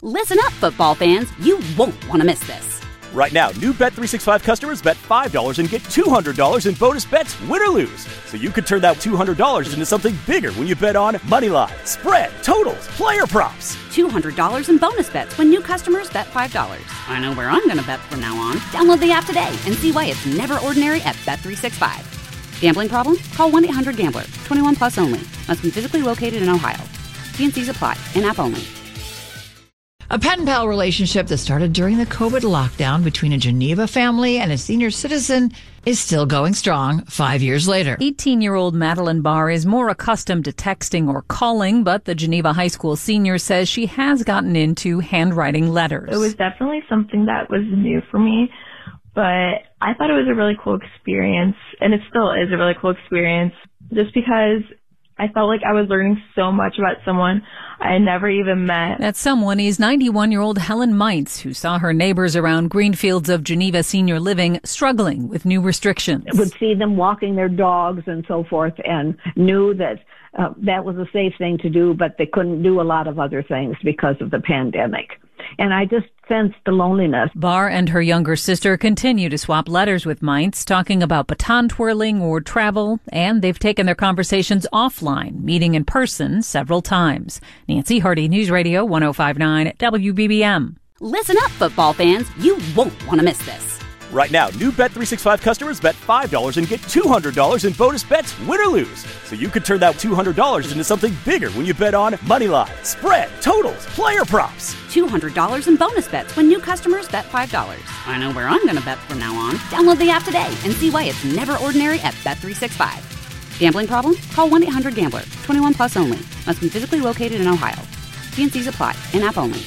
Listen up, football fans. You won't want to miss this. Right now, new Bet365 customers bet $5 and get $200 in bonus bets, win or lose. So you could turn that $200 into something bigger when you bet on money line, spread, totals, player props. $200 in bonus bets when new customers bet $5. I know where I'm going to bet from now on. Download the app today and see why it's never ordinary at Bet365. Gambling problem? Call 1-800-GAMBLER. 21 plus only. Must be physically located in Ohio. T&Cs apply. In-app only. A pen pal relationship that started during the COVID lockdown between a Geneva family and a senior citizen is still going strong 5 years later. 18-year-old Madeline Barr is more accustomed to texting or calling, but the Geneva High School senior says she has gotten into handwriting letters. It was definitely something that was new for me, but I thought it was a really cool experience, and it still is a really cool experience, just because I felt like I was learning so much about someone I had never even met. That someone is 91-year-old Helen Meintz, who saw her neighbors around Greenfields of Geneva Senior Living struggling with new restrictions. Would see them walking their dogs and so forth, and knew that that was a safe thing to do, but they couldn't do a lot of other things because of the pandemic. And I just sensed the loneliness. Barr and her younger sister continue to swap letters with Meintz, talking about baton twirling or travel, and they've taken their conversations offline, meeting in person several times. Nancy Hardy, News Radio 1059 WBBM. Listen up, football fans. You won't want to miss this. Right now, new Bet365 customers bet $5 and get $200 in bonus bets, win or lose. So you could turn that $200 into something bigger when you bet on money line, spread, totals, player props. $200 in bonus bets when new customers bet $5. I know where I'm going to bet from now on. Download the app today and see why it's never ordinary at Bet365. Gambling problem? Call 1-800-GAMBLER. 21 plus only. Must be physically located in Ohio. T&Cs apply. In-app only.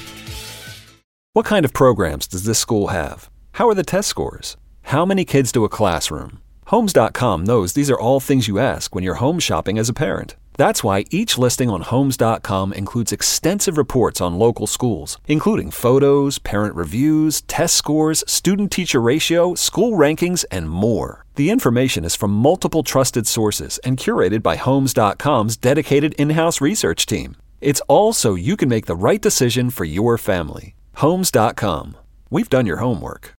What kind of programs does this school have? How are the test scores? How many kids to a classroom? Homes.com knows these are all things you ask when you're home shopping as a parent. That's why each listing on Homes.com includes extensive reports on local schools, including photos, parent reviews, test scores, student-teacher ratio, school rankings, and more. The information is from multiple trusted sources and curated by Homes.com's dedicated in-house research team. It's all so you can make the right decision for your family. Homes.com. We've done your homework.